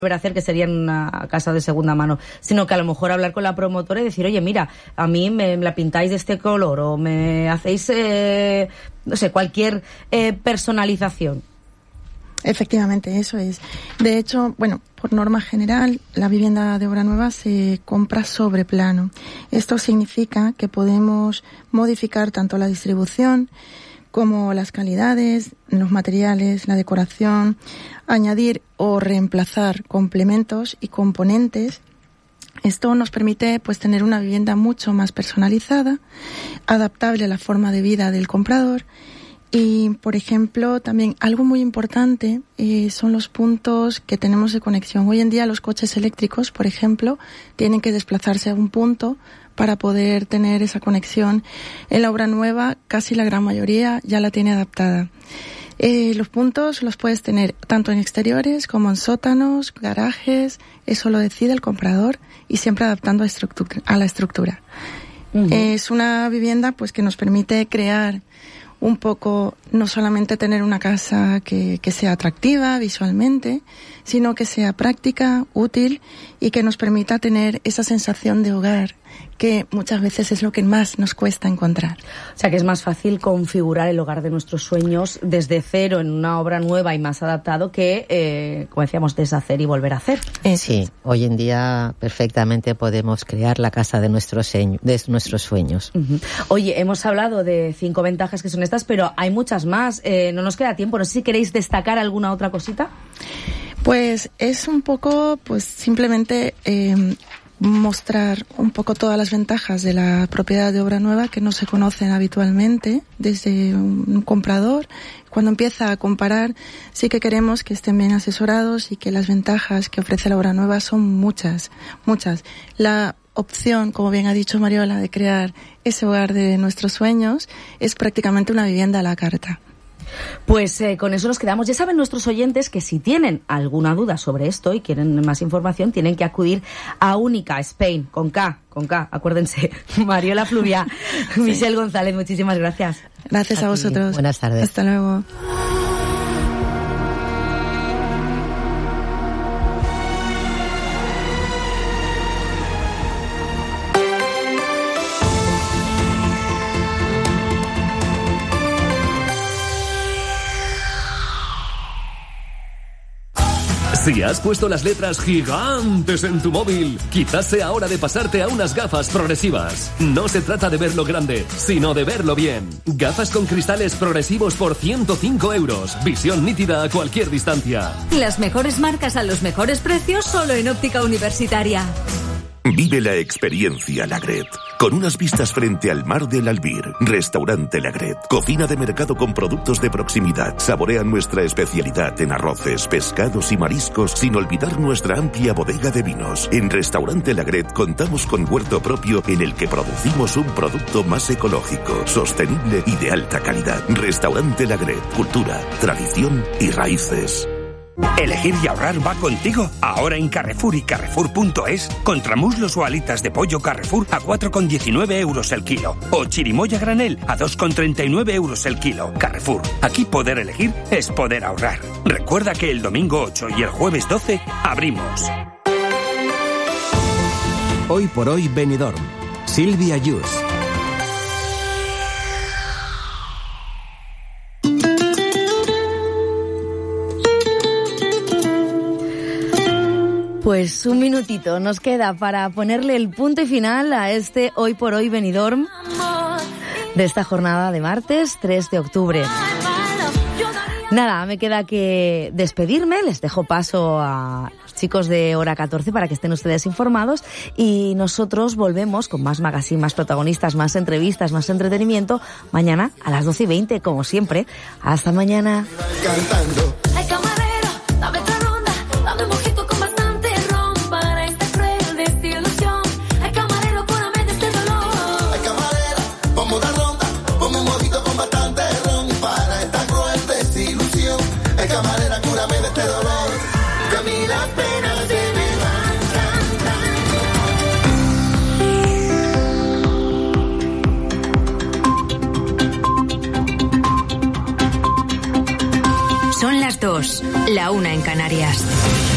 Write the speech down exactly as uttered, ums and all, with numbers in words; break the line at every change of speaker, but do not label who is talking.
volver a hacer, que sería en una casa de segunda mano, sino que a lo mejor hablar con la promotora y decir, oye, mira, a mí me, me la pintáis de este color o me hacéis, eh, no sé, cualquier eh, personalización.
Efectivamente, eso es. De hecho, bueno, por norma general, la vivienda de obra nueva se compra sobre plano. Esto significa que podemos modificar tanto la distribución como las calidades, los materiales, la decoración, añadir o reemplazar complementos y componentes. Esto nos permite pues tener una vivienda mucho más personalizada, adaptable a la forma de vida del comprador. Y, por ejemplo, también algo muy importante eh, son los puntos que tenemos de conexión. Hoy en día los coches eléctricos, por ejemplo, tienen que desplazarse a un punto para poder tener esa conexión. En la obra nueva, casi la gran mayoría ya la tiene adaptada. Eh, los puntos los puedes tener tanto en exteriores como en sótanos, garajes. Eso lo decide el comprador y siempre adaptando a, estructura, a la estructura. Uh-huh. Eh, es una vivienda pues que nos permite crear un poco, no solamente tener una casa que, que sea atractiva visualmente, sino que sea práctica, útil y que nos permita tener esa sensación de hogar, que muchas veces es lo que más nos cuesta encontrar.
O sea, que es más fácil configurar el hogar de nuestros sueños desde cero en una obra nueva y más adaptado que, eh, como decíamos, deshacer y volver a hacer.
Sí, hoy en día perfectamente podemos crear la casa de nuestros, sueño, de nuestros sueños.
Uh-huh. Oye, hemos hablado de cinco ventajas que son estas, pero hay muchas más. Eh, no nos queda tiempo. No sé si queréis destacar alguna otra cosita.
Pues es un poco, pues simplemente eh, mostrar un poco todas las ventajas de la propiedad de obra nueva que no se conocen habitualmente desde un comprador. Cuando empieza a comparar, sí que queremos que estén bien asesorados y que las ventajas que ofrece la obra nueva son muchas, muchas. La opción, como bien ha dicho Mariola, de crear ese hogar de nuestros sueños es prácticamente una vivienda a la carta.
Pues eh, con eso nos quedamos. Ya saben nuestros oyentes que si tienen alguna duda sobre esto y quieren más información, tienen que acudir a Única Spain, con K, con K, acuérdense. Mariola Fluviá, sí. Michelle González, muchísimas gracias.
Gracias a, a vosotros.
Buenas tardes.
Hasta luego.
Si has puesto las letras gigantes en tu móvil, quizás sea hora de pasarte a unas gafas progresivas. No se trata de verlo grande, sino de verlo bien. Gafas con cristales progresivos por ciento cinco euros. Visión nítida a cualquier distancia.
Las mejores marcas a los mejores precios solo en Óptica Universitaria.
Vive la experiencia Lagret. Con unas vistas frente al mar del Albir. Restaurante Lagret. Cocina de mercado con productos de proximidad. Saborea nuestra especialidad en arroces, pescados y mariscos, sin olvidar nuestra amplia bodega de vinos. En Restaurante Lagret contamos con huerto propio en el que producimos un producto más ecológico, sostenible y de alta calidad. Restaurante Lagret. Cultura, tradición y raíces.
Elegir y ahorrar va contigo. Ahora en Carrefour y Carrefour punto es, contramuslos o alitas de pollo Carrefour a cuatro con diecinueve euros el kilo. O chirimoya granel a dos con treinta y nueve euros el kilo. Carrefour. Aquí poder elegir es poder ahorrar. Recuerda que el domingo ocho y el jueves doce abrimos.
Hoy por hoy Benidorm. Silvia Yus.
Pues un minutito nos queda para ponerle el punto y final a este Hoy por Hoy Benidorm de esta jornada de martes tres de octubre. Nada, me queda que despedirme, les dejo paso a los chicos de Hora catorce para que estén ustedes informados y nosotros volvemos con más magazine, más protagonistas, más entrevistas, más entretenimiento mañana a las doce y veinte, como siempre. Hasta mañana.
Cantando. Ay, camarero, dame otra ronda, dame un mojito con bastante ron para esta cruel desilusión. Ay, camarero, cúrame de este dolor. Ay, camarero, ponme una ronda, ponme un mojito con bastante ron para esta cruel desilusión. Ay, camarera, cúrame de este dolor, que a mí las penas se me van
cantando. Son las dos, la una en Canarias.